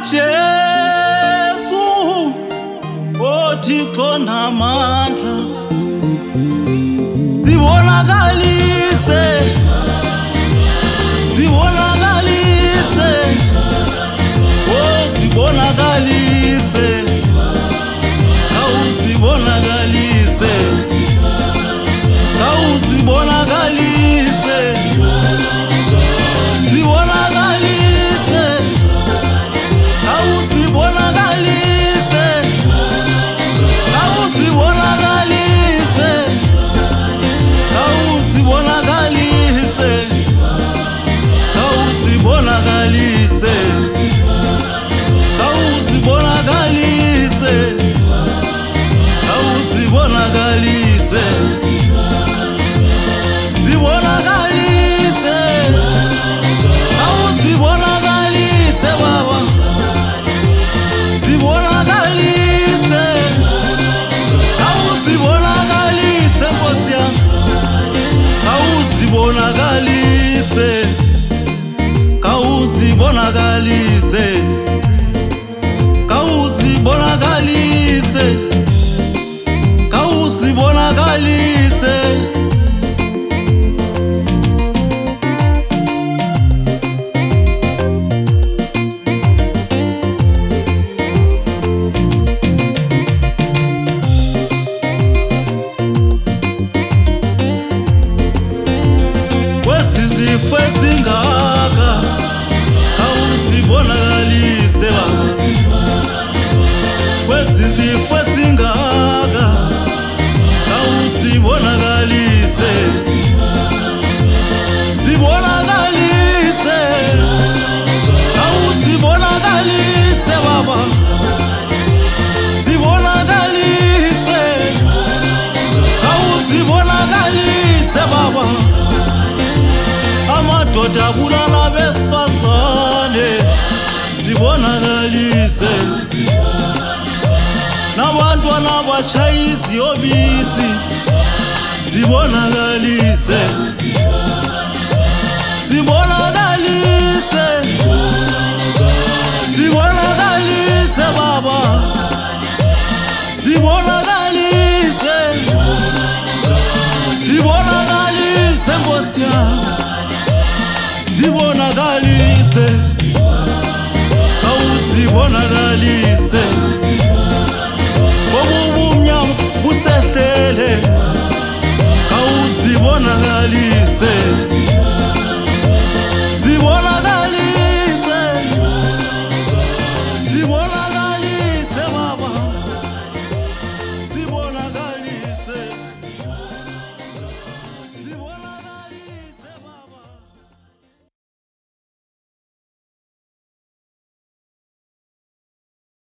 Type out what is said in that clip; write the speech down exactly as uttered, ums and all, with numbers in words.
Jesu oThixo namandla sibonakalise sibonakalise oh sibonakalise awusibonakalise awusibonakalise sibonakalise awusibonakalise awusibonakalise awusibonakalise awusibonakalise awusibonakalise awusibonakalise sibonakalise awusibonakalise baba sibonakalise awusibonakalise Nkosi yami awusibonakalise kawusibonakalise kawusibonakalise kawusibonakalise kwesizifo esingaka awusibonakalise kwesizifo esingaka awusibonakalise sibonakalise awusibonakalise baba sibonakalise awusibonakalise baba amadoda bulala besifazane sibonakalise nabantwana abatshaya iziyobisi sibonakalise sibonakalise sibonakalise baba sibonakalise sibonakalise Nkosi yami sibonakalise awusibonakalise